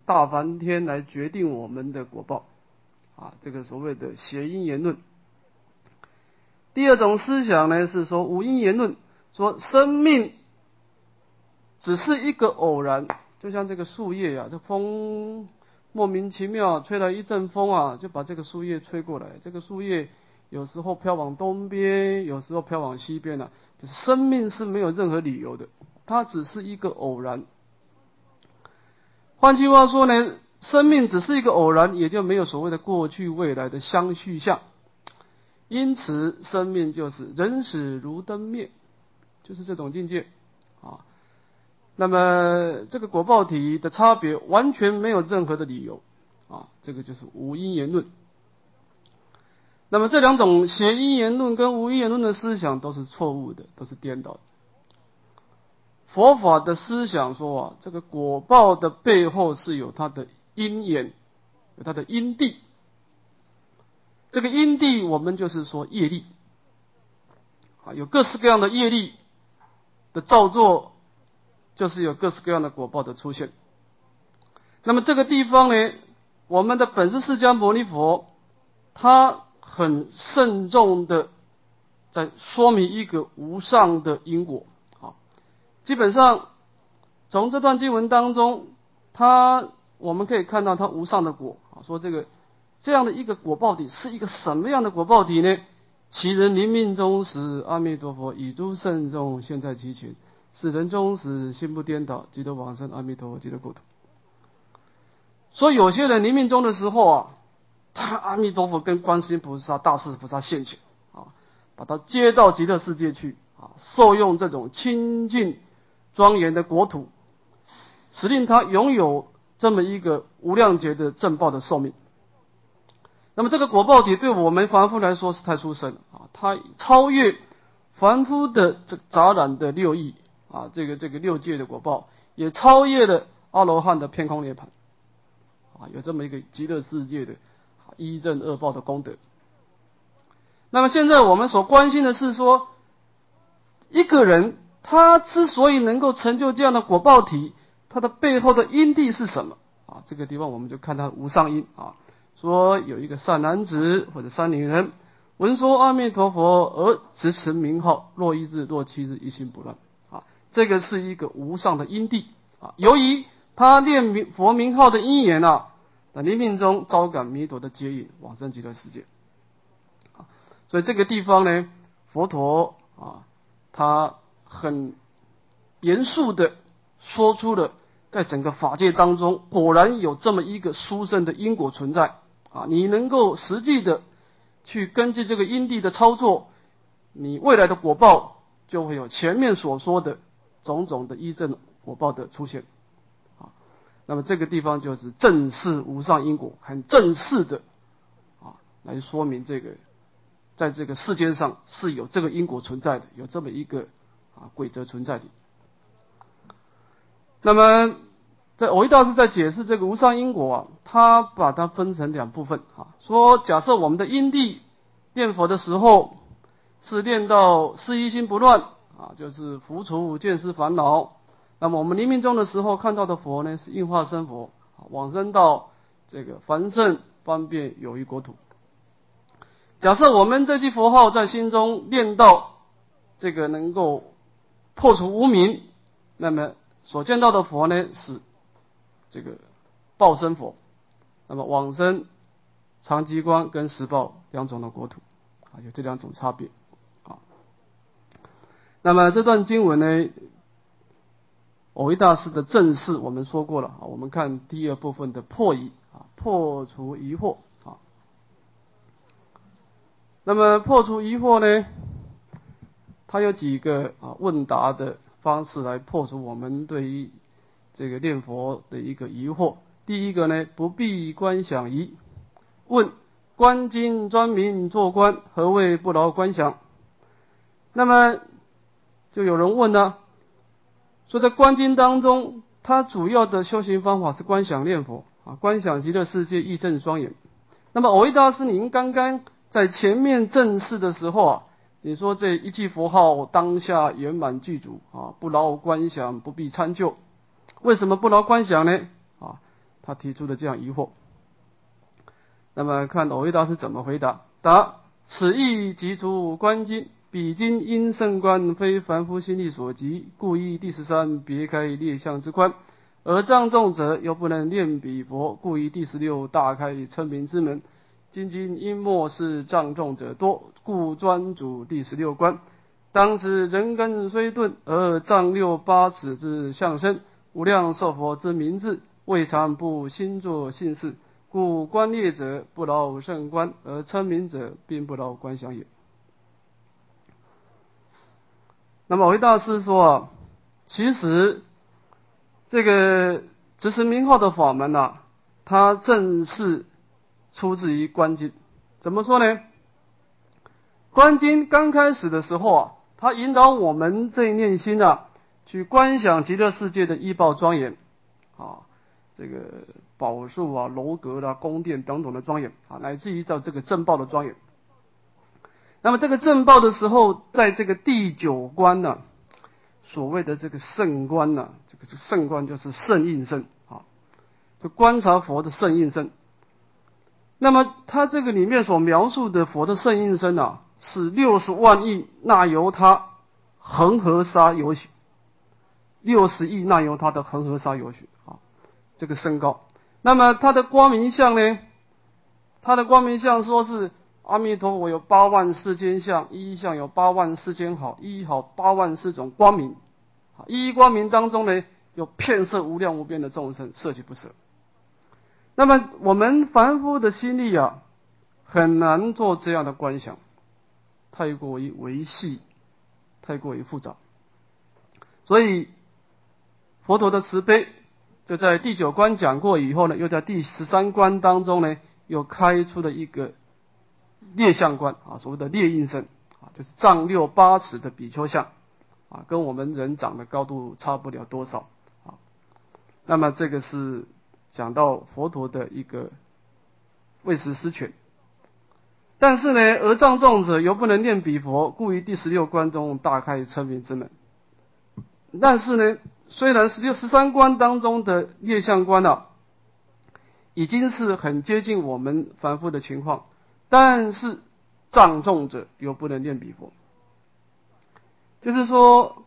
大梵天来决定我们的果报啊，这个所谓的谐因缘论。第二种思想呢是说无因缘论，说生命只是一个偶然，就像这个树叶啊，这风莫名其妙吹来一阵风啊，就把这个树叶吹过来。这个树叶有时候飘往东边，有时候飘往西边啊，就是生命是没有任何理由的，它只是一个偶然。换句话说呢，生命只是一个偶然，也就没有所谓的过去未来的相续相。因此生命就是人死如灯灭，就是这种境界啊。那么这个果报体的差别完全没有任何的理由啊，这个就是无因缘论。那么这两种谐因缘论跟无因缘论的思想都是错误的，都是颠倒的。佛法的思想说啊，这个果报的背后是有它的因缘，有它的因地。这个因地我们就是说业力啊，有各式各样的业力的造作，就是有各式各样的果报的出现。那么这个地方呢，我们的本师释迦牟尼佛他很慎重的在说明一个无上的因果啊。基本上从这段经文当中，我们可以看到他无上的果啊，说这样的一个果报体是一个什么样的果报体呢？其人临命终时，阿弥陀佛以诸圣众现在其前，使人终时心不颠倒，即得往生阿弥陀佛极乐国土。所以有些人临命终的时候啊，他阿弥陀佛跟观世音菩萨、大势菩萨现前啊，把他接到极乐世界去啊，受用这种清净庄严的国土，使令他拥有这么一个无量劫的正报的寿命。那么这个果报体对我们凡夫来说是太殊胜了啊，它超越凡夫的这杂染的六意啊，这个六界的果报，也超越了阿罗汉的偏空涅槃啊，有这么一个极乐世界的一正二报的功德。那么现在我们所关心的是说，一个人他之所以能够成就这样的果报体，他的背后的因地是什么啊？这个地方我们就看他无上因啊。说有一个善男子或者善女人，闻说阿弥陀佛而执持名号，若一日若七日一心不乱啊，这个是一个无上的因地啊。由于他念佛名号的因缘啊，临命中招感弥陀的接引，往生极乐世界啊。所以这个地方呢，佛陀啊，他很严肃的说出了，在整个法界当中，果然有这么一个殊胜的因果存在。啊，你能够实际的去根据这个因地的操作，你未来的果报就会有前面所说的种种的依正果报的出现。啊，那么这个地方就是正视无上因果，很正式的啊来说明这个，在这个世间上是有这个因果存在的，有这么一个规则存在的。那么在藕益大师在解释这个无上因果啊，他把它分成两部分啊，说假设我们的因地念佛的时候是念到是一心不乱啊，就是伏除见思烦恼，那么我们临命终的时候看到的佛呢是应化身佛，往生到这个凡圣方便有余国土。假设我们这句佛号在心中念到这个能够破除无明，那么所见到的佛呢是这个报身佛，那么往生长吉光跟实报两种的国土啊，有这两种差别啊。那么这段经文呢，藕益大师的正事我们说过了啊，我们看第二部分的破疑啊，破除疑惑啊。那么破除疑惑呢，它有几个问答的方式来破除我们对于这个念佛的一个疑惑。第一个呢，不必观想疑。问：观经专名做观，何谓不劳观想？那么就有人问呢，说在观经当中，它主要的修行方法是观想念佛啊，观想极乐世界义正庄严。那么藕益大师您刚刚在前面正式的时候啊，你说这一句佛号当下圆满具足啊，不劳观想，不必参究。为什么不劳观想呢？啊， 他提出的这样疑惑。那么看蕅益大师怎么回答？答：此意即除观经，彼今因圣观非凡夫心力所及，故依第13别开列相之观；而障重者又不能念彼佛，故依第16大开称名之门。今因末世障重者多，故专主第16观。当知人根虽钝，而丈六八尺之相身，无量寿佛之名字，未尝不心作信事。故观列者不劳圣观，而称名者并不劳观想也。那么蕅益大师说其实这个执持名号的法门它正是出自于观经。怎么说呢？观经刚开始的时候它引导我们这一念心去观想极乐世界的依报庄严这个宝树楼阁宫殿等等的庄严乃至于到这个正报的庄严。那么这个正报的时候，在这个第9观所谓的这个圣观这个圣观就是圣应身就观察佛的圣应身。那么他这个里面所描述的佛的圣应身是60万亿那由他恒河沙有许，60亿那由他的恒河沙有许这个身高。那么他的光明相呢？他的光明相说是阿弥陀佛有8万4千相，一相有8万4千好，一好8万4种光明。一光明当中呢，有遍摄无量无边的众生，摄其不舍。那么我们凡夫的心力很难做这样的观想，太过于维系，太过于复杂。所以佛陀的慈悲就在第9观讲过以后呢，又在第13观当中呢，又开出了一个列相观所谓的列应身就是丈6、8尺的比丘相跟我们人长的高度差不了多少那么这个是讲到佛陀的一个为实施权。但是呢，而障重者犹不能念彼佛，故于第16观中大开称名之门。但是呢，虽然13观当中的列相观已经是很接近我们凡夫的情况，但是障重者犹不能念彼佛。就是说，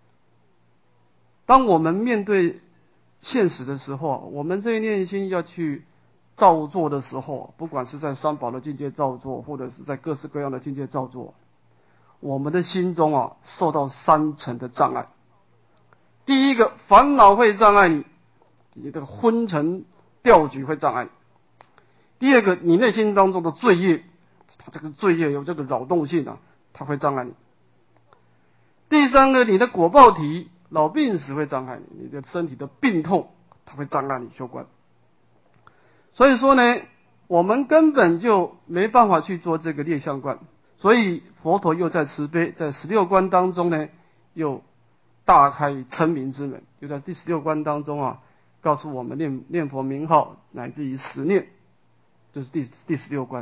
当我们面对现实的时候我们这一念心要去造作的时候，不管是在三宝的境界造作，或者是在各式各样的境界造作，我们的心中受到3层的障碍。第一个，烦恼会障碍你，你的昏沉掉举会障碍你。第二个，你内心当中的罪业，它这个罪业有这个扰动性它会障碍你。第三个，你的果报体老病死会障碍你，你的身体的病痛它会障碍你修观。所以说呢，我们根本就没办法去做这个列相观。所以佛陀又在慈悲，在16观当中呢，又大开称名之门，又在第16观当中告诉我们念佛名号乃至于10念，就是第16观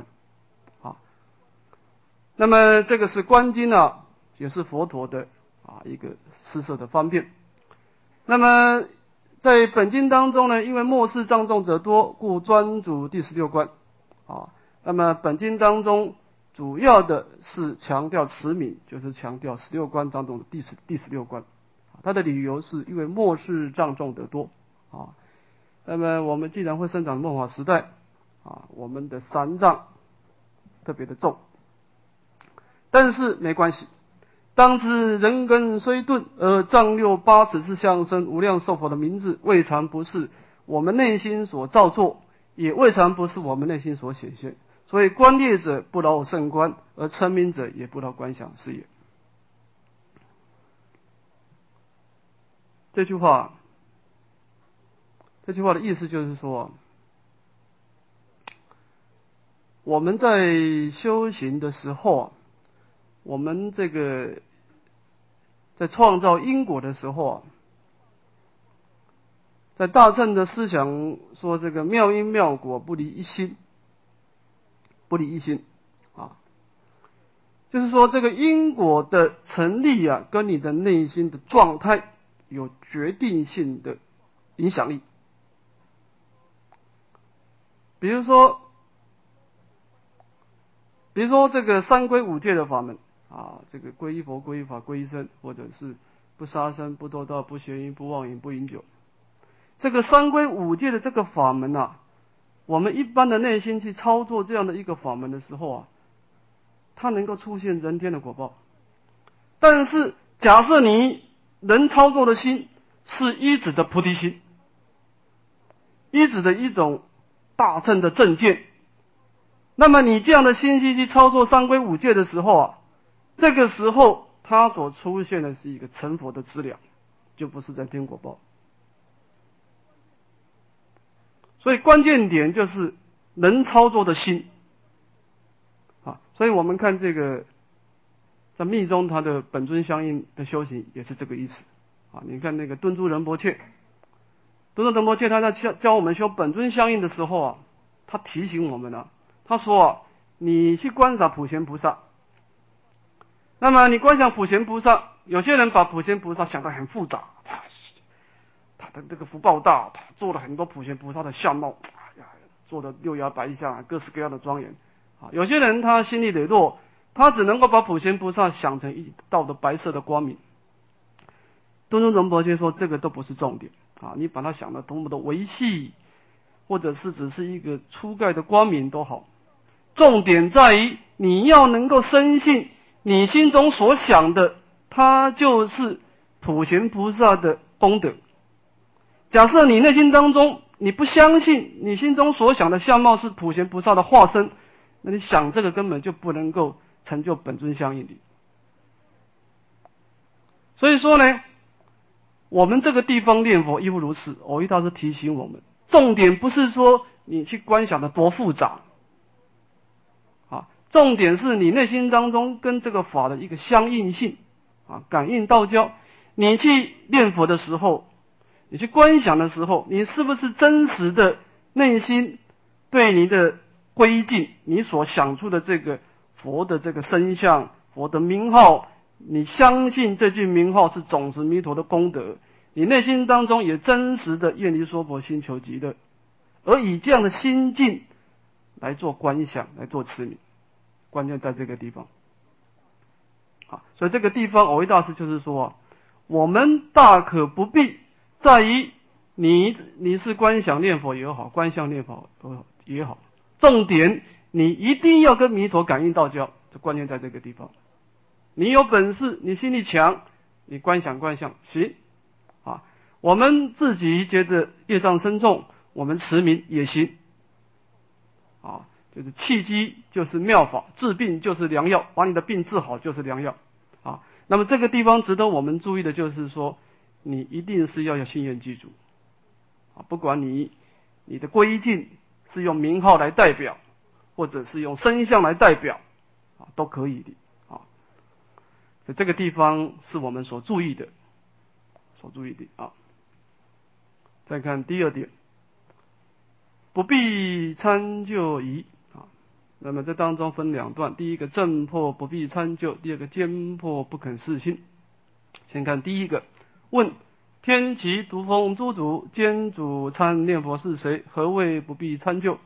那么这个是观经也是佛陀的一个施设的方便。那么在本经当中呢，因为末世障重者多，故专主第16观那么本经当中主要的是强调持名，就是强调16观当中的第16观。它的理由是因为末世障重者多那么我们既然会生长末法时代我们的三障特别的重，但是没关系。当知人根虽钝，而丈6、8尺之相身，无量寿佛的名字，未尝不是我们内心所造作，也未尝不是我们内心所显现。所以观列者不劳圣观，而称名者也不劳观想是也。这句话的意思就是说，我们在修行的时候我们这个在创造因果的时候在大乘的思想说这个妙因妙果不离一心，不离一心就是说这个因果的成立跟你的内心的状态有决定性的影响力。 比如说这个三皈五戒的法门啊，这个皈依佛、皈依法、皈依僧，或者是不杀生、不偷盗、不邪淫、不妄饮、不饮酒。这个三皈五戒的这个法门啊，我们一般的内心去操作这样的一个法门的时候啊，它能够出现人天的果报。但是假设你能操作的心是依止的菩提心，依止的一种大乘的正见，那么你这样的心去操作三皈五戒的时候啊，这个时候它所出现的是一个成佛的资粮，就不是人天果报。所以关键点就是能操作的心啊。所以我们看这个在密宗它的本尊相应的修行也是这个意思啊。你看那个敦珠仁波切，他在教我们修本尊相应的时候啊，他提醒我们了，他说啊，你去观察普贤菩萨，那么你观想普贤菩萨，有些人把普贤菩萨想得很复杂，他的这个福报大，他做了很多普贤菩萨的相貌，哎呀，做的六牙白象，各式各样的庄严啊。有些人他心里磊落，他只能够把普贤菩萨想成一道的白色的光明。敦珠仁波切说，这个都不是重点啊，你把它想得多么的维系，或者是只是一个粗概的光明都好，重点在于你要能够深信你心中所想的，它就是普贤菩萨的功德。假设你内心当中你不相信你心中所想的相貌是普贤菩萨的化身，那你想这个根本就不能够成就本尊相应力。所以说呢，我们这个地方念佛亦复如此。藕益大师提醒我们，重点不是说你去观想的多复杂啊，重点是你内心当中跟这个法的一个相应性啊，感应道交。你去念佛的时候，你去观想的时候，你是不是真实的内心对你的归敬，你所想出的这个佛的这个身相，佛的名号，你相信这句名号是种子弥陀的功德，你内心当中也真实的愿离娑婆心求极乐，而以这样的心境来做观想，来做持名，关键在这个地方。好，所以这个地方藕益大师就是说，我们大可不必在于你是观想念佛也好，观想念佛也好，重点你一定要跟弥陀感应道交，这关键在这个地方。你有本事，你心力强，你观想行啊。我们自己觉得业障深重，我们持名也行啊。就是契机就是妙法，治病就是良药，把你的病治好就是良药啊。那么这个地方值得我们注意的就是说，你一定是要有信愿具足啊，不管你的归敬是用名号来代表，或者是用身相来代表啊，都可以的啊。所以这个地方是我们所注意的啊。再看第二点，不必参就疑啊。那么这当中分两段，第一个正破不必参就，第二个坚破不肯示心。先看第一个，问天齐独风诸主兼主参念佛是谁？何谓不必参就？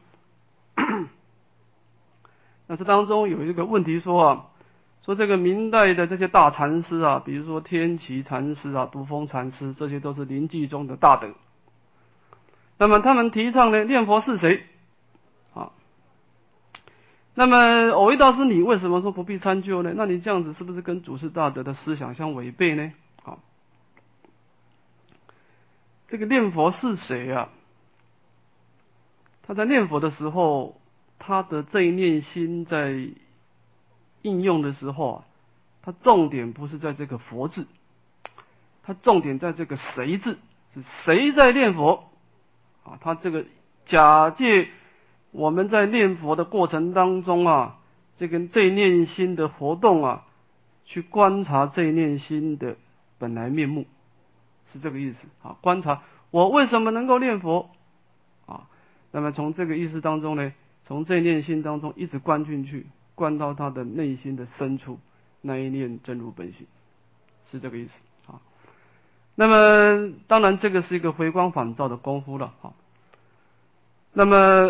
那这当中有一个问题说啊，说这个明代的这些大禅师啊，比如说天齐禅师啊、独风禅师，这些都是临济中的大德。那么他们提倡呢，念佛是谁？啊，那么藕益大师，你为什么说不必参就呢？那你这样子是不是跟祖师大德的思想相违背呢？啊，这个念佛是谁啊？他在念佛的时候，他的这一念心在应用的时候啊，他重点不是在这个佛字，他重点在这个谁字，是谁在念佛啊？他这个假借我们在念佛的过程当中啊，这一念心的活动啊，去观察这一念心的本来面目，是这个意思啊。观察我为什么能够念佛啊？那么从这个意思当中呢，从这一念心当中一直观进去，观到他的内心的深处，那一念真如本性，是这个意思啊。那么当然这个是一个回光返照的功夫了啊。那么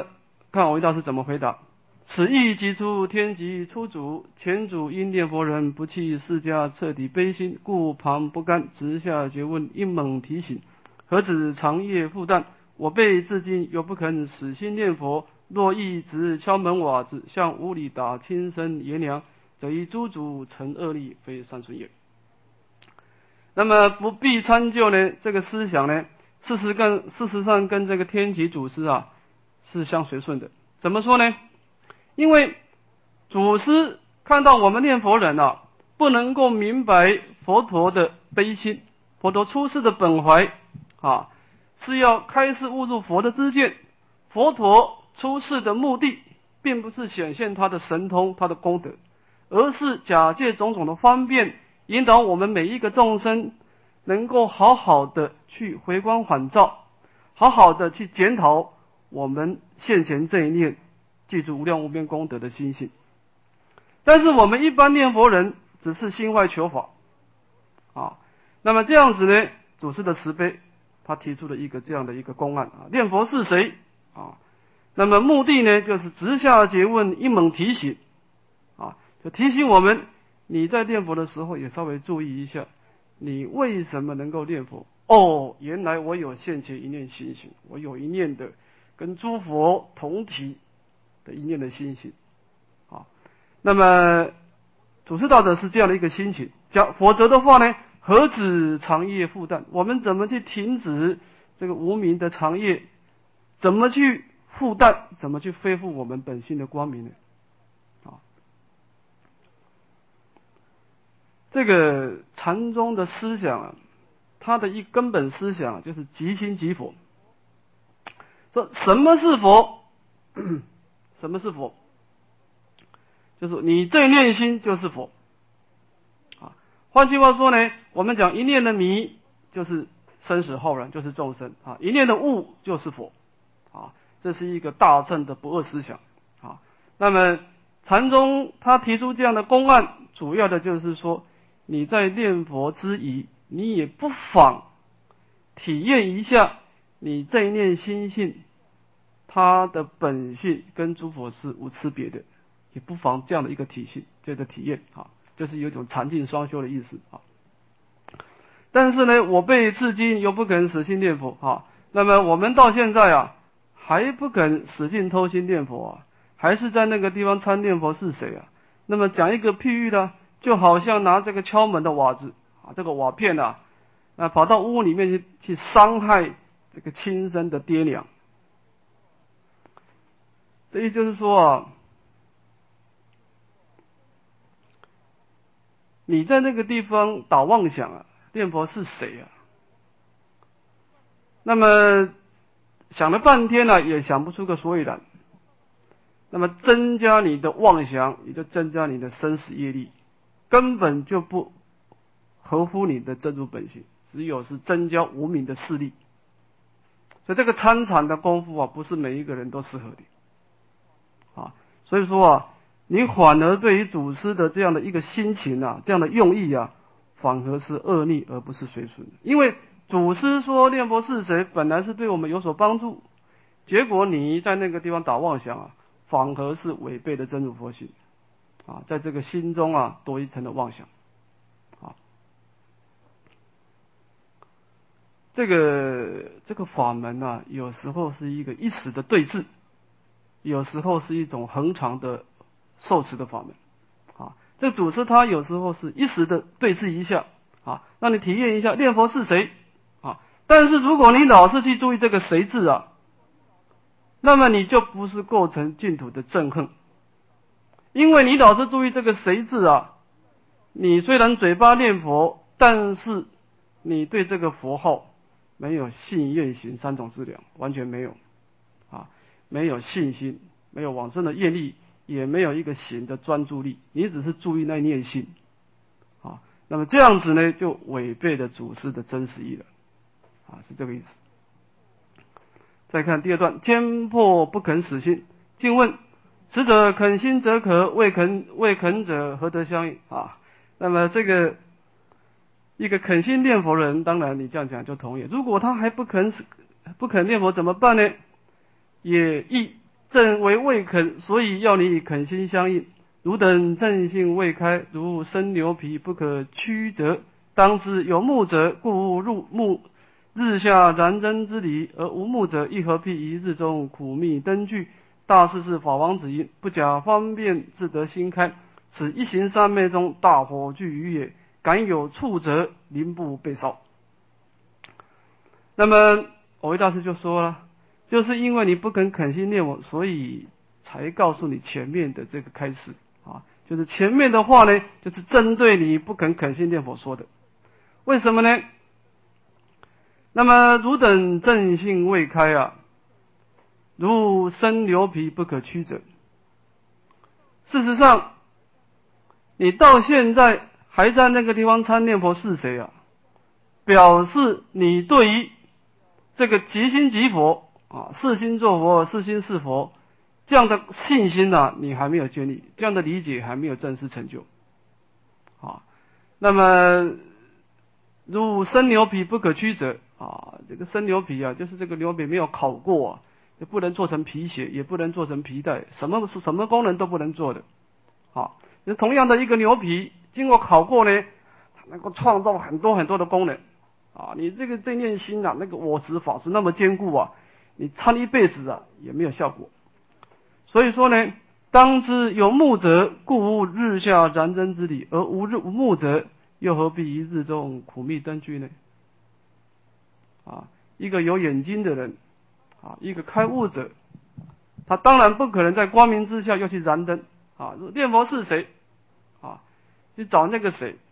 看韦大师怎么回答。此意即出天极出主，前主因念佛人不弃释迦，彻底悲心，故旁不甘，直下诘问，一猛提醒，何止长夜复旦？我辈至今犹不肯死心念佛，若一直敲门瓦子，向屋里打亲生爷娘，则以诸主成恶力，非善顺也。那么不必参究呢，这个思想呢，事实上跟这个天齐祖师啊是相随顺的。怎么说呢？因为祖师看到我们念佛人啊，不能够明白佛陀的悲心，佛陀出世的本怀啊，是要开示悟入佛的知见。佛陀出世的目的，并不是显现他的神通、他的功德，而是假借种种的方便，引导我们每一个众生能够好好的去回光返照，好好的去检讨我们现前这一念记住无量无边功德的心性。但是我们一般念佛人只是心外求法啊，那么这样子呢，祖师的慈悲他提出了一个这样的一个公案啊，念佛是谁啊？那么目的呢，就是直下诘问，一猛提醒啊，就提醒我们，你在念佛的时候也稍微注意一下，你为什么能够念佛？哦，原来我有现前一念心性，我有一念的跟诸佛同体的一念的心性啊。那么祖师大德是这样的一个心情，否则的话呢，何止长夜复旦？我们怎么去停止这个无明的长夜？怎么去复旦？怎么去恢复我们本性的光明呢？啊，这个禅宗的思想啊，它的一根本思想就是即心即佛。说什么是佛？什么是佛？就是你这一念心就是佛啊。换句话说呢，我们讲一念的迷就是生死后然，就是众生啊；一念的悟就是佛啊。这是一个大乘的不二思想啊。那么禅宗他提出这样的公案，主要的就是说，你在念佛之余，你也不妨体验一下你这一念心性，它的本性跟诸佛是无差别的。也不妨这样的一个体系，这个体验啊，就是有一种禅定双修的意思啊。但是呢，我辈至今又不肯死心念佛啊。那么我们到现在啊，还不肯使劲偷心念佛啊，还是在那个地方参念佛是谁啊？那么讲一个譬喻呢，就好像拿这个敲门的瓦子啊，这个瓦片啊，跑到屋里面去伤害这个亲生的爹娘。这也就是说啊，你在那个地方打妄想啊，念佛是谁啊？那么想了半天呢，也想不出个所以然。那么增加你的妄想，也就增加你的生死业力，根本就不合乎你的真如本性，只有是增加无明的势力。所以这个参禅的功夫啊，不是每一个人都适合的啊。所以说啊，你反而对于祖师的这样的一个心情啊，这样的用意啊，反而是恶逆而不是随顺的。因为祖师说念佛是谁，本来是对我们有所帮助，结果你在那个地方打妄想啊，反而是违背了真如佛性啊，在这个心中啊多一层的妄想啊。这个法门啊，有时候是一个一时的对峙，有时候是一种恒常的受持的法门啊。这祖师他有时候是一时的对峙一下啊，让你体验一下念佛是谁啊。但是如果你老是去注意这个谁字啊，那么你就不是构成净土的憎恨，因为你老是注意这个谁字啊，你虽然嘴巴念佛，但是你对这个佛号没有信愿行三种资粮，完全没有啊，没有信心，没有往生的愿力，也没有一个行的专注力，你只是注意那念心啊，那么这样子呢，就违背了祖师的真实意了啊，是这个意思。再看第二段，坚迫不肯死心。静问：此者肯心则可，未肯者何得相应啊？那么这个一个肯心念佛人，当然你这样讲就同意。如果他还不肯念佛怎么办呢？也亦正为未肯，所以要你肯心相应。汝等正性未开，如生牛皮不可曲折。当知有目者，故入目日下燃灯之理，而无目者，亦何必于日中苦觅灯具？大士是法王子云：不假方便，自得心开。此一行三昧中大火炬于也。敢有触者，临不被烧。那么藕益大师就说了，就是因为你不肯心念我，所以才告诉你前面的这个开示啊，就是前面的话呢，就是针对你不肯心念佛说的。为什么呢？那么汝等正性未开啊，如生牛皮不可曲折。事实上，你到现在还在那个地方参念佛是谁啊？表示你对于这个即心即佛啊，是心作佛，是心是佛，这样的信心啊，你还没有建立，这样的理解还没有正式成就啊。那么如生牛皮不可曲折啊，这个生牛皮啊，就是这个牛皮没有烤过啊，也不能做成皮鞋，也不能做成皮带，什么功能都不能做的啊。同样的一个牛皮，经过烤过呢，它能够创造很多很多的功能啊。你这个正念心啊，那个我执法是那么坚固啊，你参一辈子啊也没有效果。所以说呢，当知有目者，故无日下燃灯之理，而无目者，又何必于日中苦觅灯具呢？啊，一个有眼睛的人啊，一个开悟者，他当然不可能在光明之下又去燃灯啊。念佛是谁啊？去找那个谁？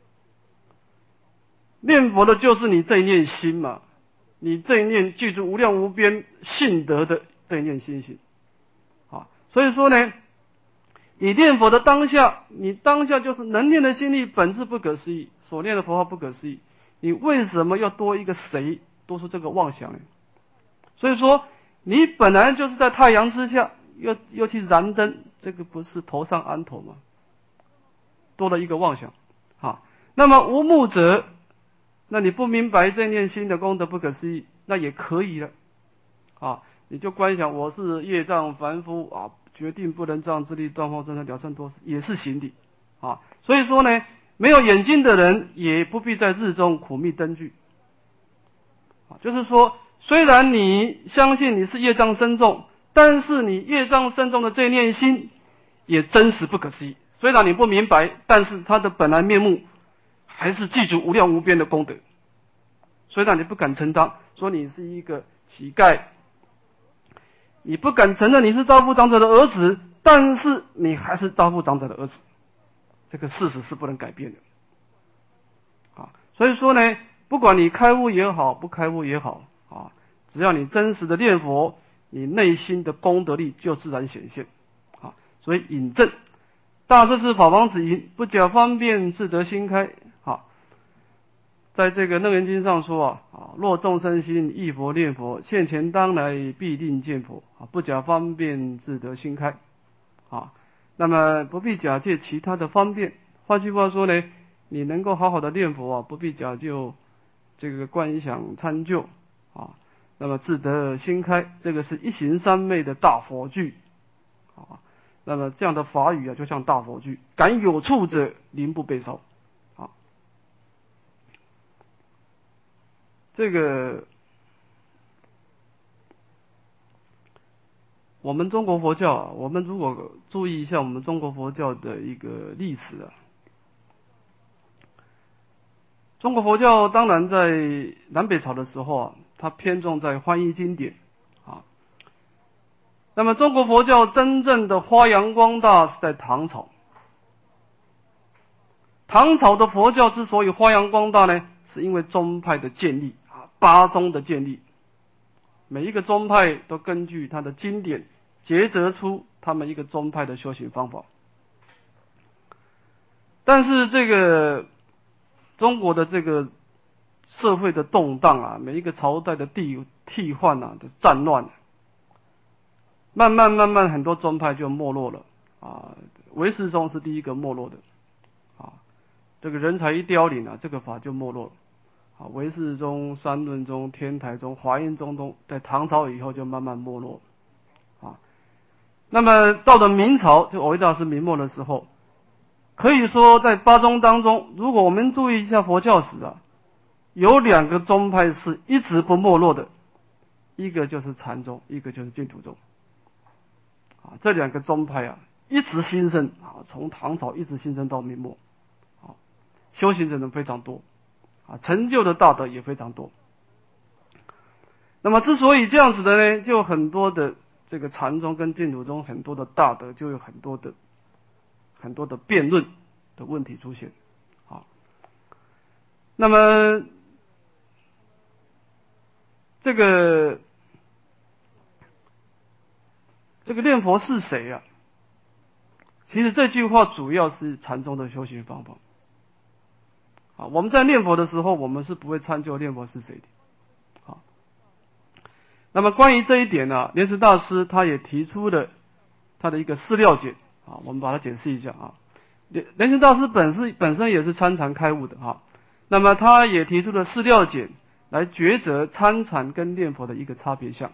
念佛的就是你这一念心嘛，你这一念具足无量无边性德的这一念心性啊。所以说呢，你念佛的当下，你当下就是能念的心力本质不可思议，所念的佛号不可思议，你为什么要多一个谁，多出这个妄想呢？所以说，你本来就是在太阳之下，又去燃灯，这个不是头上安头吗？多了一个妄想啊。那么无目者，那你不明白这念心的功德不可思议，那也可以了啊。你就观想我是业障凡夫啊，决定不能障之力，断惑真的了胜多时，也是行的啊。所以说呢，没有眼睛的人也不必在日中苦觅灯具啊。就是说，虽然你相信你是业障深重，但是你业障深重的这念心也真实不可思议。虽然你不明白，但是它的本来面目还是具足无量无边的功德。虽然你不敢承担，说你是一个乞丐，你不敢承认你是道副长者的儿子，但是你还是道副长者的儿子，这个事实是不能改变的啊。所以说呢，不管你开悟也好，不开悟也好啊，只要你真实的念佛，你内心的功德力就自然显现啊。所以引证大势至法王子云：不假方便，自得心开啊。在这个楞严经上说若众生心忆佛念佛，现前当来必定见佛啊，不假方便，自得心开啊。那么不必假借其他的方便，换句话说呢，你能够好好的念佛不必假就这个观想参究啊，那么自得心开，这个是一行三昧的大佛具啊。那么这样的法语就像大佛具，敢有触者，临不被烧啊。这个我们中国佛教我们如果注意一下我们中国佛教的一个历史中国佛教当然在南北朝的时候它偏重在翻译经典那么中国佛教真正的发扬光大是在唐朝。唐朝的佛教之所以发扬光大呢，是因为宗派的建立八宗的建立，每一个宗派都根据它的经典结择出他们一个宗派的修行方法。但是这个中国的这个社会的动荡每一个朝代的替换的战乱慢慢很多宗派就没落了唯识宗是第一个没落的这个人才一凋零这个法就没落了唯识宗、三论宗、天台宗、华严宗都在唐朝以后就慢慢没落那么到了明朝，就蕅益大师明末的时候，可以说在八宗当中，如果我们注意一下佛教史啊，有两个宗派是一直不没落的，一个就是禅宗，一个就是净土宗。这两个宗派啊，一直兴盛从唐朝一直兴盛到明末，修行的人非常多，成就的大德也非常多。那么之所以这样子的呢，就很多的这个禅宗跟净土宗很多的大德就有很多的辩论的问题出现。那么这个念佛是谁啊？其实这句话主要是禅宗的修行方法。我们在念佛的时候，我们是不会参究念佛是谁的。那么关于这一点呢，莲池大师他也提出了他的一个释料解我们把它解释一下莲池大师本身也是参禅开悟的那么他也提出了释料解来抉择参禅跟念佛的一个差别项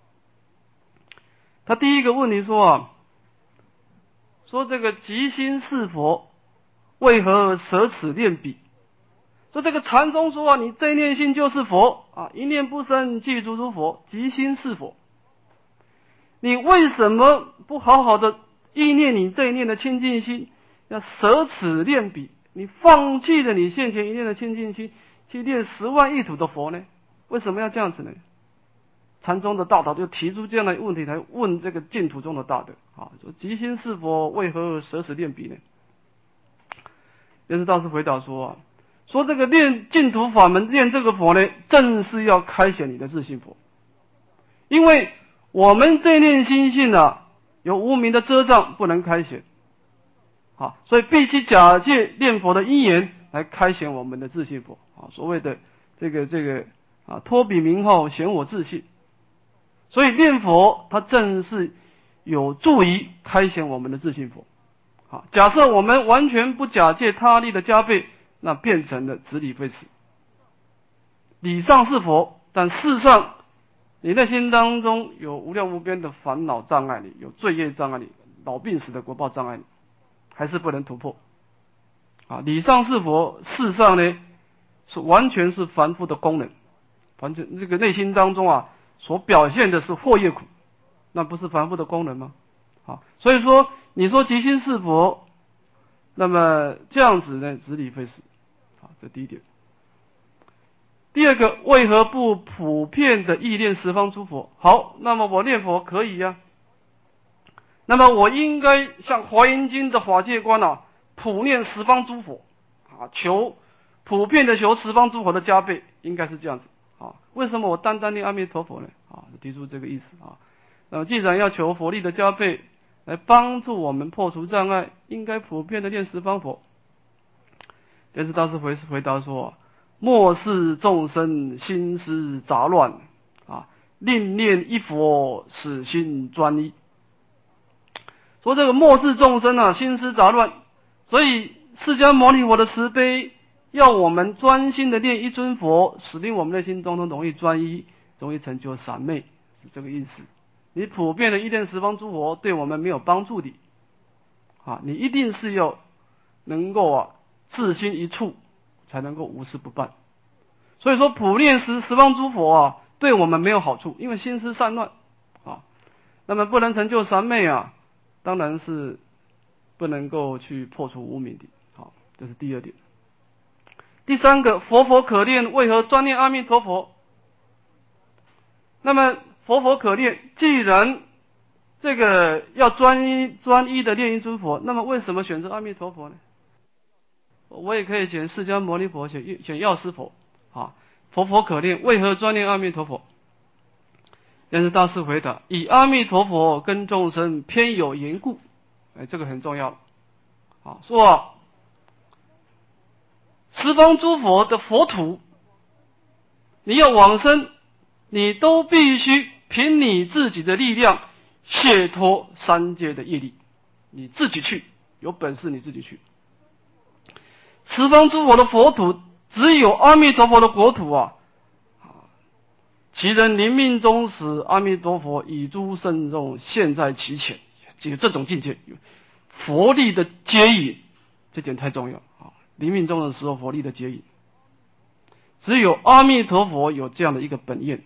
他第一个问题说这个即心是佛，为何舍此念彼？说这个禅宗说你这一念心就是佛一念不生即足诸佛，即心是佛。你为什么不好好的意念你这一念的清净心，要舍此念彼？你放弃了你现前一念的清净心，去念10万亿土的佛呢？为什么要这样子呢？禅宗的大德就提出这样的问题来问这个净土中的大德说即心是佛，为何舍此念彼呢？莲池大师回答说这个念净土法门念这个佛呢，正是要开显你的自性佛。因为我们这念心性有无明的遮障，不能开显所以必须假借念佛的因缘来开显我们的自性佛所谓的这个托彼名号显我自性。所以念佛它正是有助于开显我们的自性佛假设我们完全不假借他力的加倍，那变成了执理废弛。理上是佛，但事实上你内心当中有无量无边的烦恼障碍你，有罪业障碍你，老病死的果报障碍你，还是不能突破理上是佛，事实上呢是完全是凡夫的功能，完全这个内心当中所表现的是惑业苦，那不是凡夫的功能吗？所以说你说即心是佛，那么这样子呢执理废弛这第一点。第二个，为何不普遍的意念十方诸佛？好，那么我念佛可以那么我应该像华严经的法界观普念十方诸佛求普遍的求十方诸佛的加倍，应该是这样子为什么我单单念阿弥陀佛呢提出这个意思那么既然要求佛力的加倍来帮助我们破除障碍，应该普遍的念十方佛。莲池大师回答说末世众生心思杂乱另念一佛，使心专一。说这个末世众生心思杂乱，所以释迦牟尼佛的慈悲要我们专心的念一尊佛，使令我们内心当中容易专一，容易成就三昧，是这个意思。你普遍的意念十方诸佛对我们没有帮助的你一定是要能够自心一处，才能够无事不办。所以说普念十方诸佛对我们没有好处，因为心思散乱那么不能成就三昧当然是不能够去破除无明的这是第二点。第三个，佛可念，为何专念阿弥陀佛？那么佛可念，既然这个要专一的念一尊佛，那么为什么选择阿弥陀佛呢？我也可以选释迦牟尼佛，选药师佛佛可念，为何专念阿弥陀佛？莲池大师回答：以阿弥陀佛跟众生偏有缘故。这个很重要说十方诸佛的佛土，你要往生，你都必须凭你自己的力量解脱三界的业力，你自己去，有本事你自己去。十方诸佛的佛土，只有阿弥陀佛的国土其人临命终时，阿弥陀佛以诸圣众现在其前， 这种境界，佛力的接引，这点太重要啊！临命终的时候，佛力的接引，只有阿弥陀佛有这样的一个本愿。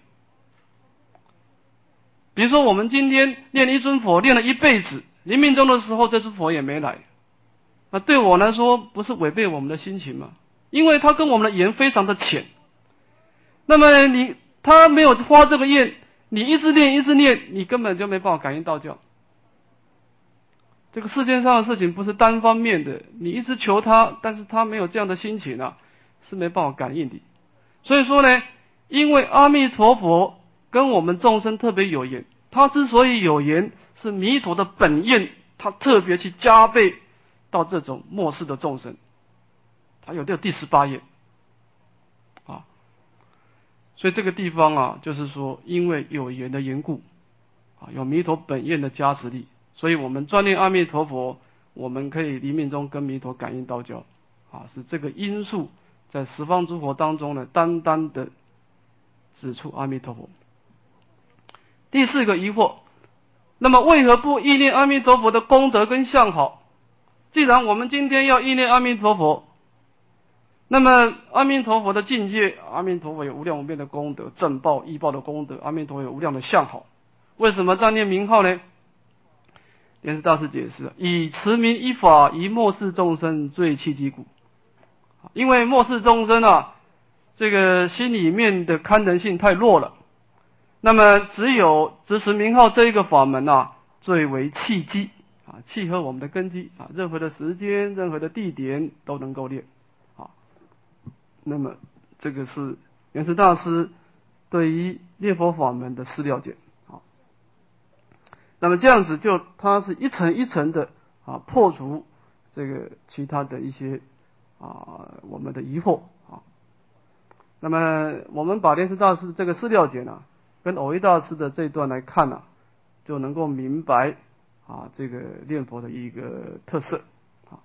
比如说，我们今天念一尊佛，念了一辈子，临命终的时候，这尊佛也没来，那对我来说，不是违背我们的心情吗？因为他跟我们的缘非常的浅。那么他没有发这个愿，你一直念一直念，你根本就没办法感应道教。这个世界上的事情不是单方面的，你一直求他，但是他没有这样的心情啊，是没办法感应的。所以说呢，因为阿弥陀佛跟我们众生特别有缘，他之所以有缘，是弥陀的本愿，他特别去加倍到这种末世的众生，他有第18愿啊。所以这个地方啊，就是说因为有缘的缘故啊，有弥陀本愿的加持力，所以我们专念阿弥陀佛，我们可以临命中跟弥陀感应道交啊，是这个因素在十方诸佛当中呢，单单的指出阿弥陀佛。第4个疑惑，那么为何不忆念阿弥陀佛的功德跟相好？既然我们今天要忆念阿弥陀佛，那么阿弥陀佛的境界，阿弥陀佛有无量无边的功德，正报异报的功德，阿弥陀佛有无量的相好，为什么这样念名号呢？莲师大师解释，以持名一法，以末世众生最契机故。因为末世众生啊，这个心里面的堪能性太弱了，那么只有执持名号这一个法门啊，最为契机啊，契合我们的根基啊，任何的时间、任何的地点都能够念啊。那么这个是莲师大师对于念佛法门的思了解啊。那么这样子它是一层一层的啊，破除这个其他的一些我们的疑惑啊。那么我们把莲师大师这个思了解呢，跟藕益大师的这一段来看呢，就能够明白啊这个念佛的一个特色啊。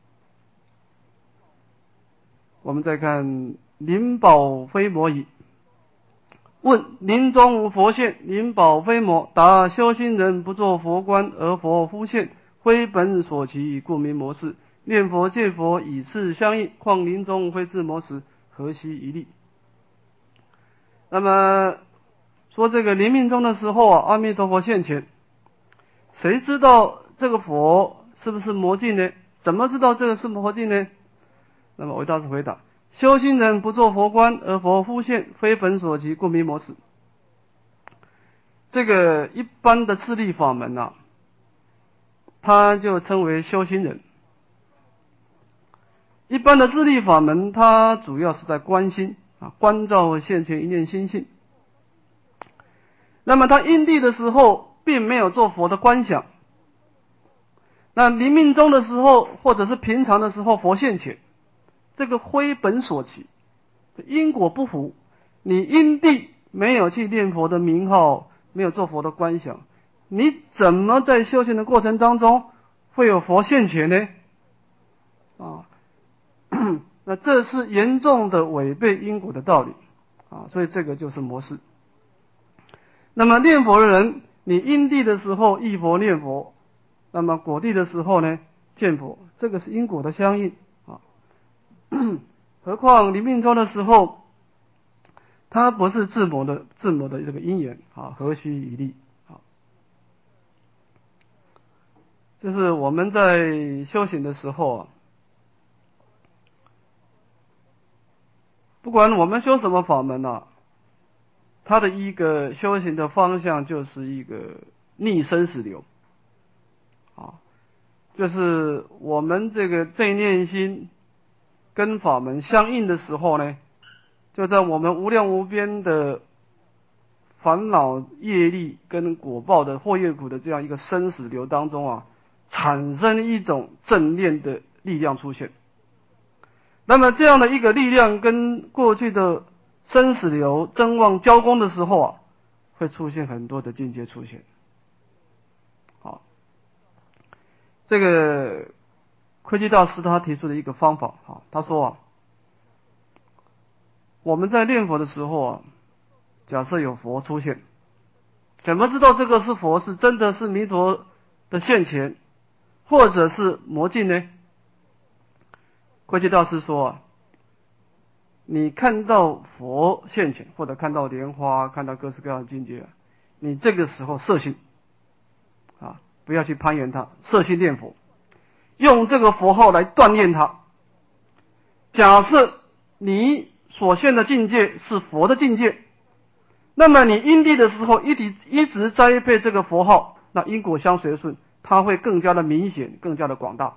我们再看灵宝非魔矣。问：临终无佛现，灵宝非魔。答：修心人不作佛观，而佛忽现，非本所期，故名魔事。念佛见佛以次相应，况临终非自魔时，何须一例？那么说这个临命终的时候啊，阿弥陀佛现前，谁知道这个佛是不是魔境呢？怎么知道这个是魔境呢？那么藕益大师回答：修心人不作佛观，而佛忽现，非本所期，故名魔事。这个一般的自力法门啊，它就称为修心人。一般的自力法门，它主要是在观心啊，观照现前一念心性。那么他因地的时候，并没有做佛的观想。那临命终的时候，或者是平常的时候，佛现前，这个非本所期，因果不符。你因地没有去念佛的名号，没有做佛的观想，你怎么在修行的过程当中会有佛现前呢？那这是严重的违背因果的道理啊，所以这个就是魔事。那么念佛的人，你因地的时候忆佛念佛，那么果地的时候呢见佛，这个是因果的相应啊。何况临命终的时候，它不是自谋的这个因缘啊，何须一例啊？就是我们在修行的时候啊，不管我们修什么法门啊，它的一个修行的方向就是一个逆生死流啊，就是我们这个正念心跟法门相应的时候呢，就在我们无量无边的烦恼业力跟果报的祸业苦的这样一个生死流当中啊，产生一种正念的力量出现。那么这样的一个力量跟过去的生死流真妄交攻的时候啊，会出现很多的境界出现。好，这个窥基大师他提出的一个方法啊，他说啊，我们在念佛的时候啊，假设有佛出现，怎么知道这个是佛，是真的是弥陀的现前，或者是魔境呢？慧基大师说啊，你看到佛现前，或者看到莲花，看到各式各样的境界，你这个时候摄心啊，不要去攀缘它，摄心念佛，用这个佛号来锻炼它。假设你所现的境界是佛的境界，那么你因地的时候一直栽培这个佛号，那因果相随顺，它会更加的明显，更加的广大。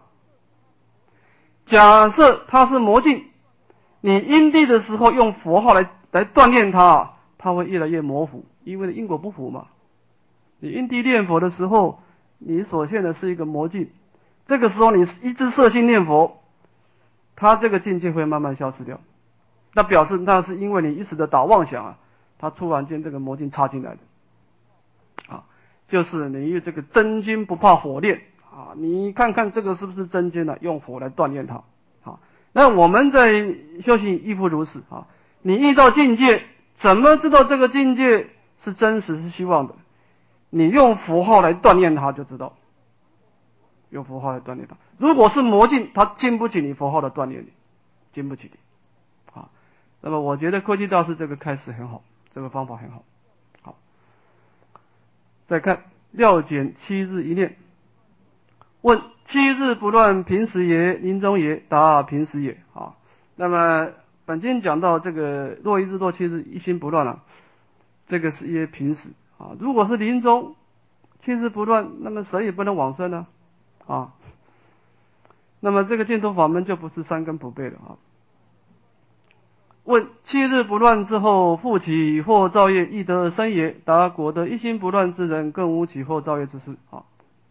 假设它是魔境，你因地的时候用佛号来锻炼它，它会越来越模糊，因为因果不符嘛。你因地念佛的时候，你所现的是一个魔境，这个时候你一直摄心念佛，它这个境界会慢慢消失掉。那表示那是因为你一时的打妄想啊，它突然间这个魔境插进来的啊，就是你用这个真金不怕火炼啊，你看看这个是不是真金呢？用火来锻炼它啊。那我们在修行亦复如此啊，你遇到境界，怎么知道这个境界是真实是虚妄的？你用符号来锻炼它就知道，用符号来锻炼它。如果是魔境，它经不起你符号的锻炼，经不起你。那么我觉得慧基大师这个开始很好，这个方法很好。好，再看料简七日一念，问七日不乱平时也，临终也？答平时也。啊，那么本经讲到这个若一日若七日一心不乱啊，这个是约平时啊。如果是临终七日不乱，那么谁也不能往生呢啊。那么这个净土法门就不是三根不备了啊。问七日不乱之后复起或造业亦得生也？答果得一心不乱之人更无起或造业之事。好，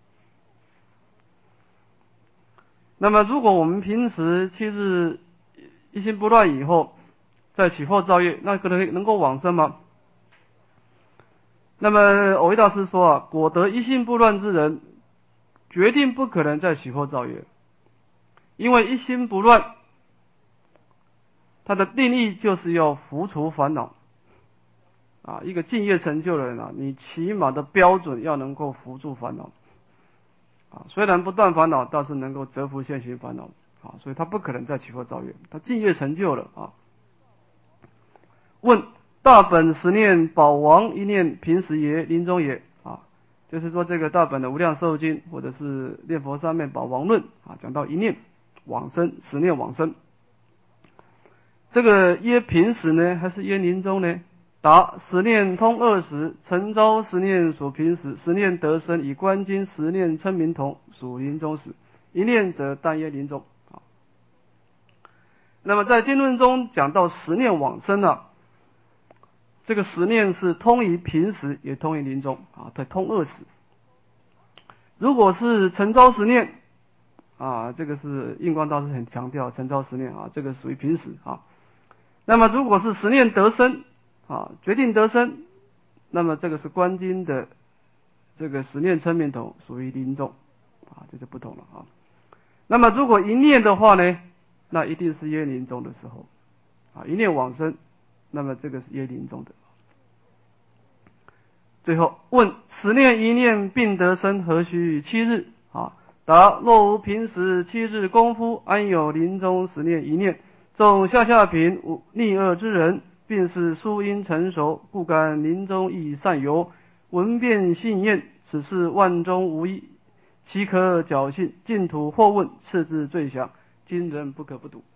那么如果我们平时七日一心不乱以后再起或造业，那可能够往生吗？那么藕益大师说啊，果得一心不乱之人决定不可能再起或造业，因为一心不乱它的定义就是要伏除烦恼啊，一个净业成就的人啊，你起码的标准要能够伏住烦恼啊，虽然不断烦恼，但是能够折伏现行烦恼啊，所以他不可能再起或造业，他净业成就了啊。问大本十念宝王一念平时也，临终也？啊，就是说这个大本的无量寿经或者是念佛三昧宝王论啊，讲到一念往生，十念往生。这个约平时呢，还是约临终呢？答：十念通20，成招十念属平时，十念得生以观经十念称名同，属临终时。一念则但约临终。那么在经论中讲到十念往生啊，这个十念是通于平时，也通于临终啊，它通20。如果是成招十念啊，这个是印光大师很强调成招十念啊，这个属于平时啊。那么如果是十念得生啊，决定得生，那么这个是观经的这个十念称名同，属于临终啊，这就不同了啊。那么如果一念的话呢，那一定是约临终的时候啊，一念往生，那么这个是约临终的。最后问十念一念并得生何须7日？啊，答：若无平时7日功夫，安有临终十念一念？众下品逆恶之人，并是殊因成熟，故敢临终亦善游，闻辩信验，此事万中无一，岂可侥幸？净土或问，次之最详，今人不可不读。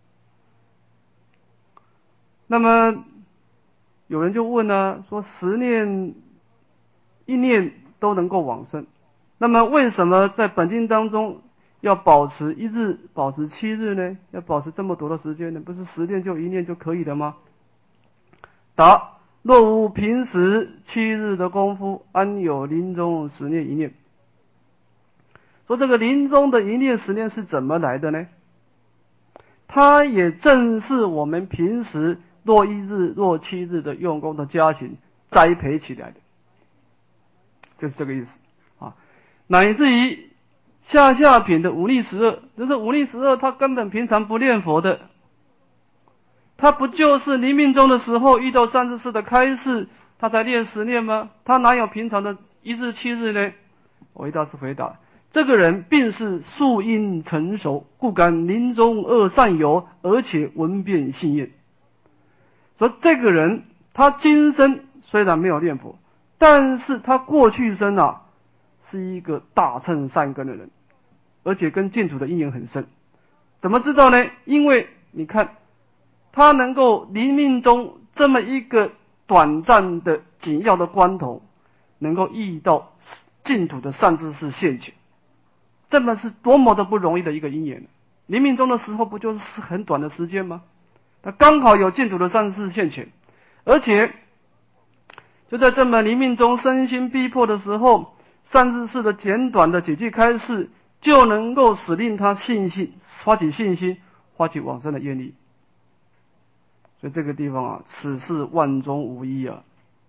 那么有人就问呢，说十念一念都能够往生，那么为什么在本经当中要保持1日，保持7日呢？要保持这么多的时间呢？不是10念就1念就可以了吗？答：若无平时7日的功夫，安有临终10念一念？说这个临终的一念10念是怎么来的呢？它也正是我们平时若1日若7日的用功的加行栽培起来的，就是这个意思啊。乃至于下品的忤逆12，就是忤逆12，他根本平常不念佛的，他不就是临命终的时候遇到34的开示，他才念10念吗？他哪有平常的1日7日呢？ 藕益大师回答：这个人并是素因成熟，故敢临终恶善有，而且闻变信验。说这个人他今生虽然没有念佛，但是他过去生啊是一个大乘善根的人，而且跟净土的因缘很深。怎么知道呢？因为你看他能够临命中这么一个短暂的紧要的关头，能够遇到净土的善知识现前，这么是多么的不容易的一个因缘。临命中的时候不就是很短的时间吗？他刚好有净土的善知识现前，而且就在这么临命中身心逼迫的时候，善知识的简短的几句开示就能够使令他发起信心，发起往生的愿力。所以这个地方啊，此事万中无一啊。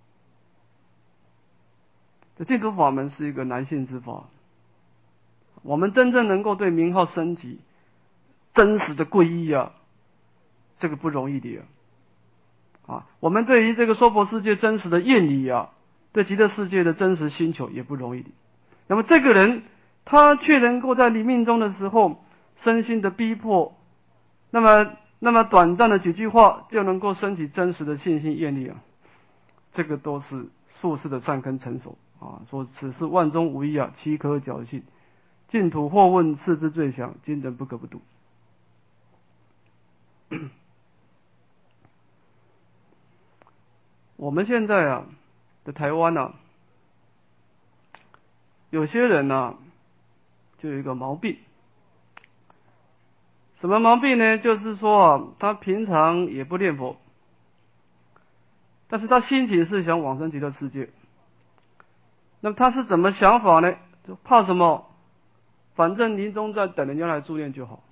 这净土法门是一个难信之法，我们真正能够对名号升级真实的皈依啊，这个不容易的啊。我们对于这个娑婆世界真实的愿力啊，对极乐世界的真实寻求也不容易的。那么这个人他却能够在临命终的时候身心的逼迫，那么短暂的几句话就能够升起真实的信心愿力啊，这个都是术士的善根成熟啊。说此事万中无一啊，岂可侥幸？净土或问次之最详，今人不可不读。我们现在啊，在台湾啊，有些人啊，就有一个毛病。什么毛病呢？就是说啊，他平常也不念佛，但是他心情是想往生极乐世界。那么他是怎么想法呢？就怕什么？反正临终在等人家来助念就好。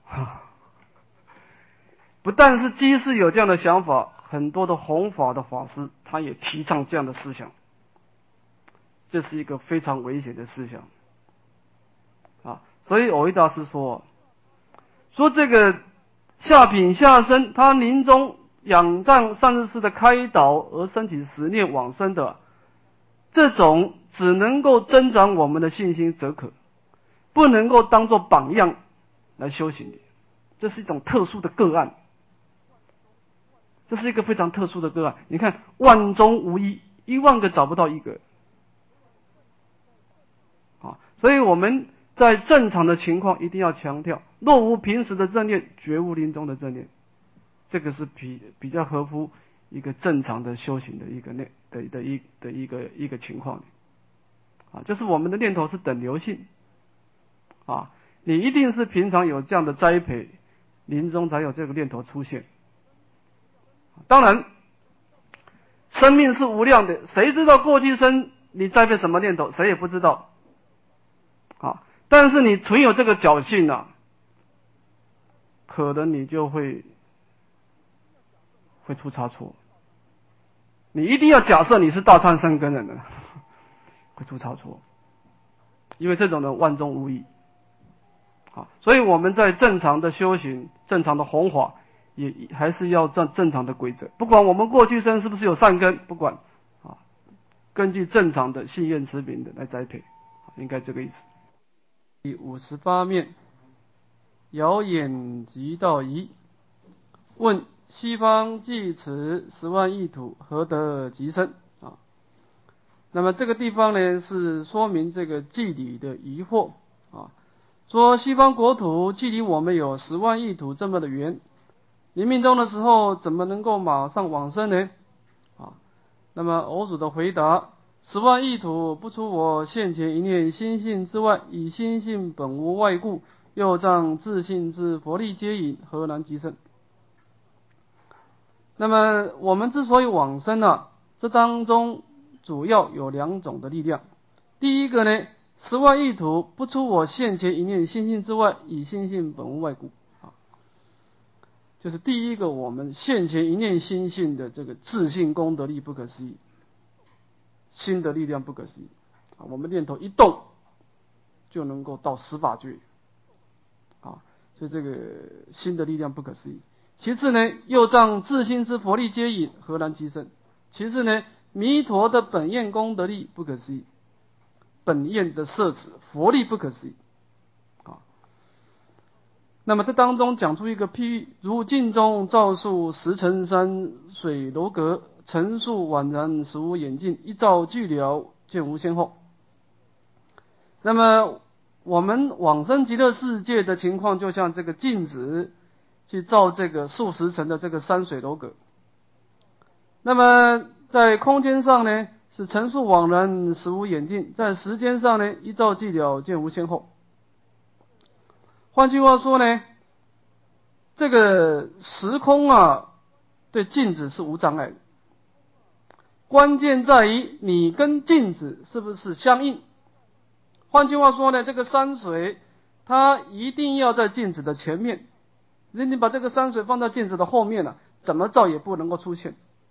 不但是居士有这样的想法，很多的弘法的法师他也提倡这样的思想，这是一个非常危险的思想啊。所以藕益大师说这个下品下生他临终仰仗善知识的开导而升起实念往生的，这种只能够增长我们的信心则可，不能够当作榜样来修行的。这是一种特殊的个案，这是一个非常特殊的个案。你看万中无一，10000个找不到一个啊。所以我们在正常的情况一定要强调，若无平时的正念，绝无临终的正念，这个是比较合乎一个正常的修行的一个情况啊，就是我们的念头是等流性啊，你一定是平常有这样的栽培，临终才有这个念头出现。当然生命是无量的，谁知道过去生你栽培什么念头，谁也不知道啊。但是你存有这个侥幸啊，可能你就会出差错。你一定要假设你是大乘善根人的，会出差错，因为这种人万中无一啊。所以我们在正常的修行、正常的弘法，也还是要正常的规则。不管我们过去生是不是有善根，不管啊，根据正常的信愿持名的来栽培，应该这个意思。第58面，遥眼即道疑，问西方济持10万亿土，何得极深啊？那么这个地方呢，是说明这个计理的疑惑啊。说西方国土距离我们有10万亿土这么的远，临命终的时候怎么能够马上往生呢？啊，那么偶主的回答：10万亿土不出我现前一念心性之外，以心性本无外故，又仗自信之佛力接引，何难极深？那么我们之所以往生啊，这当中主要有2种的力量。第一个呢，10万亿土不出我现前一念心性之外，以心性本无外故啊，就是第一个我们现前一念心性的这个自信功德力不可思议，心的力量不可思议啊，我们念头一动就能够到10法界啊，所以这个心的力量不可思议。其次呢，又仗自心之佛力接引，何难极深？其次呢，弥陀的本愿功德力不可思议。 本愿的摄持，佛力不可思议啊。那么这当中讲出一个譬喻，如镜中照数10乘山水楼阁，尘数宛然实无眼镜，一照俱了，见无先后。那么我们往生极乐世界的情况，就像这个镜子去照这个数十层的这个山水楼阁。那么在空间上呢，是尘数惘然实无眼镜；在时间上呢，一照即了，见无先后。换句话说呢，这个时空啊，对镜子是无障碍的。关键在于你跟镜子是不是相应。换句话说呢，这个山水它一定要在镜子的前面，你把这个山水放到镜子的后面了，怎么照也不能够出现。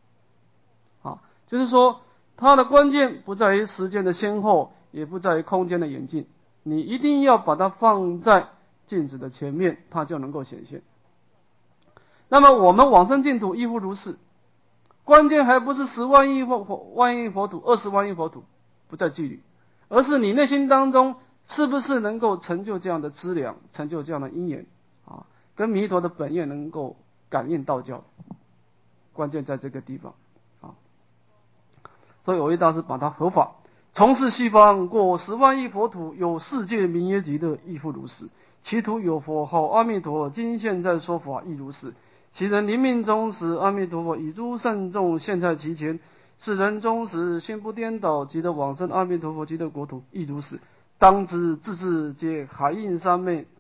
就是说它的关键不在于时间的先后，也不在于空间的演进，你一定要把它放在镜子的前面，它就能够显现。那么我们往生净土亦复如是，关键还不是10万亿万亿佛土、20万亿佛土不在距离，而是你内心当中是不是能够成就这样的资粮，成就这样的因缘啊，跟弥陀的本愿能够感应道交，关键在这个地方啊。所以我为大师把它合法，从是西方过10万亿佛土，有世界名曰极乐，亦复如是。其土有佛号阿弥陀，今现在说法亦如是。其人临命终时，阿弥陀佛以诸圣众现在其前，是人终时心不颠倒，即得往生阿弥陀佛极乐国土，亦如是。当知字字皆海印三昧，